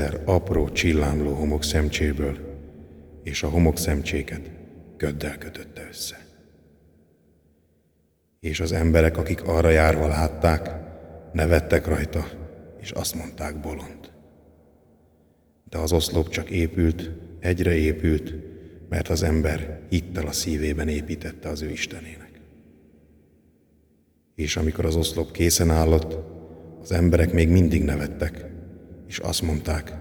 apró csillámló homokszemcséből, és a homokszemcséket köddel kötötte össze. És az emberek, akik arra járva látták, nevettek rajta, és azt mondták, bolond. De az oszlop csak épült, egyre épült, mert az ember hittel a szívében építette az ő Istenének. És amikor az oszlop készen állott, az emberek még mindig nevettek, és azt mondták,